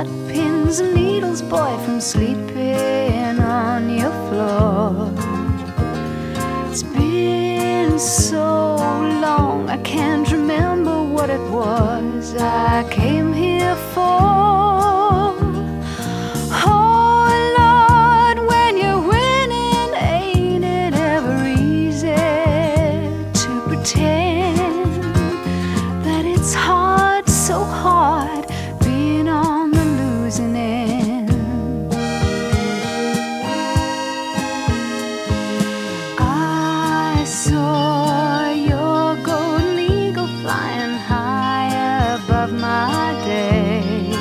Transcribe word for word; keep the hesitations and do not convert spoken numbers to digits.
got pins and needles, boy, from sleeping on your floor. It's been so long, I can't remember what it was I came here for.